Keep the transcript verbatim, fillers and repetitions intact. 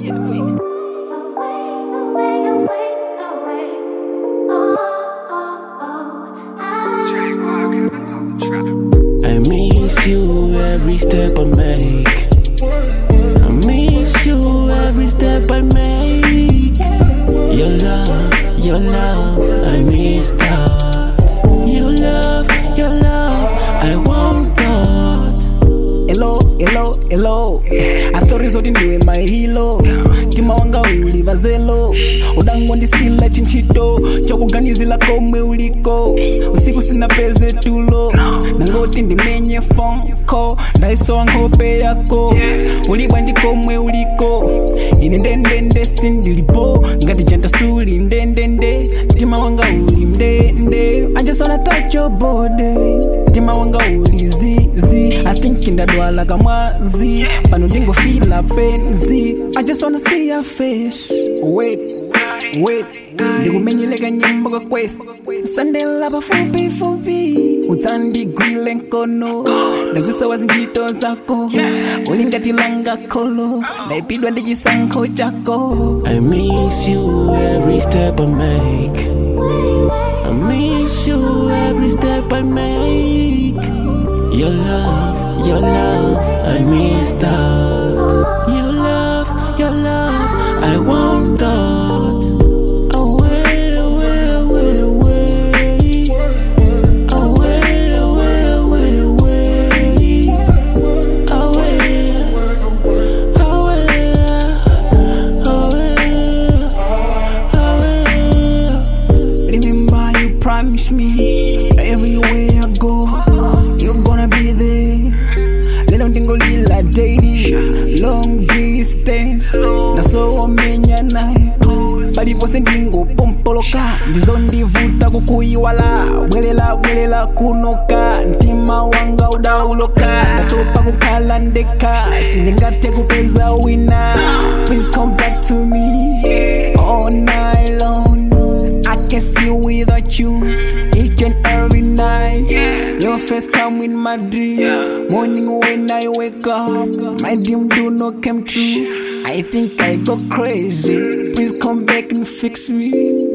beat quick. I miss you every step I make. I miss you every step I make. Your love, your love, I miss that. Your love, your love, I want that. Hello, hello, hello. I thought it's holding you in my hilo. Tima wanga uliva zelo. Udango ndisila chinchito. Choko ganizila kome uliko. Usiku sina peze tulo. Nangoti ndimenye phone call. Ndaiso wangope yako. Ulibwa ndikomwe uliko. Ine ndendende sindilipo. Ngati janta suli ndendende. Tima wanga uli ndende. I just wanna touch your body. Tima wanga uli zizi. I think indadwala kamwazi. Pano ndingo feel a penzi. I just wanna see your face. Wait, wait. Ndikumenyeleka nyimbo kwa quest. Sunday lava fupi fupi. Utandi gwile nkono. Nagusawa zinjito zako. Ulingati langa kolo. Naipidwa ndijisanko chako. I miss you every step I make. I miss you every step I make. Your love, your love, I miss that. Your love, your love, I want that. Away, away, away, away. Away, away, away, away. Away, away, away, away. Remember you promised me everywhere I go you're gonna be there. Lelo ndingo lila daily long distance. Naso wamenya naye palipose ndingo pompoloka. Ndizo ndivuta kukuiwala. Bwelela bwelela kunoka. Ntima wanga udauloka. Natopa kukala ndeka. Siningate kupeza wina. Please come back to me all night long. I can't see without you each and every night. Your face come in my dream. Morning when I wake up, my dream do not come true. I think I go crazy. Please come back and fix me.